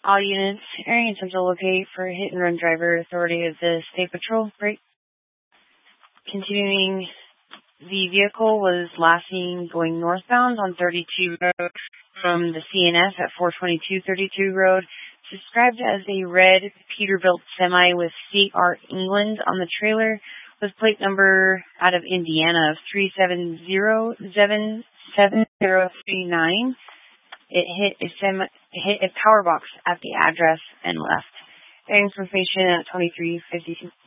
All units, area and central locate for hit and run driver authority of the State Patrol. Break. Continuing, the vehicle was last seen going northbound on 32 Road from the CNS at 422 32 Road. Described as a red Peterbilt semi with State Art England on the trailer with plate number out of Indiana of 3707039. It hit a power box at the address and left. Information at 2352.